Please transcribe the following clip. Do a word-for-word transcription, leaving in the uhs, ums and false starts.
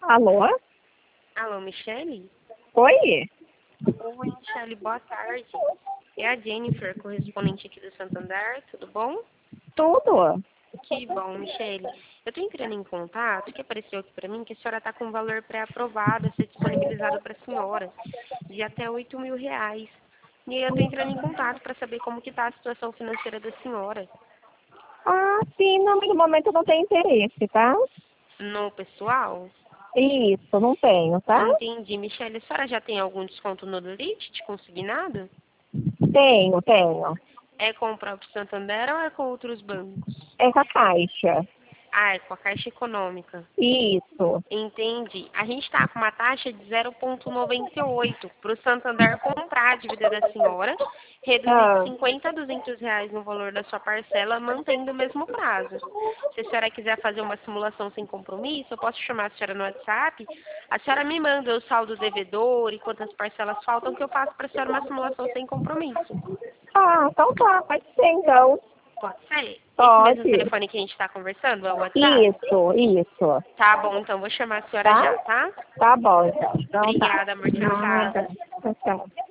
Alô? Alô, Michele? Oi? Oi, Michele, boa tarde. É a Jennifer, correspondente aqui do Santander, tudo bom? Tudo? Que bom, Michele. Eu estou entrando em contato, que apareceu aqui para mim, que a senhora está com um valor pré-aprovado a ser disponibilizado para a senhora, de até oito mil reais. E aí eu estou entrando em contato para saber como que está a situação financeira da senhora. Ah, sim, não, mas no momento não tem interesse, tá? No pessoal? Isso, não tenho, tá? Entendi. Michele, a senhora já tem algum desconto no Limite de consignado? Tenho, tenho. É com o próprio Santander ou é com outros bancos? É com a Caixa. Ah, é com a Caixa Econômica. Isso. Entendi. A gente está com uma taxa de zero vírgula noventa e oito para o Santander comprar a dívida da senhora, reduzir de Ah, cinquenta a duzentos reais no valor da sua parcela, mantendo o mesmo prazo. Se a senhora quiser fazer uma simulação sem compromisso, eu posso chamar a senhora no WhatsApp. A senhora me manda o saldo devedor e quantas parcelas faltam, que eu faço para a senhora uma simulação sem compromisso. ah, então tá, pode ser então. Pode ser? Esse mesmo Pode. telefone que a gente está conversando é o WhatsApp? Isso, isso. Tá bom, então vou chamar a senhora Tá? já, tá? Tá bom, então. Então tá. Obrigada, amor. Tchau, tchau. Nada. Tchau, tchau.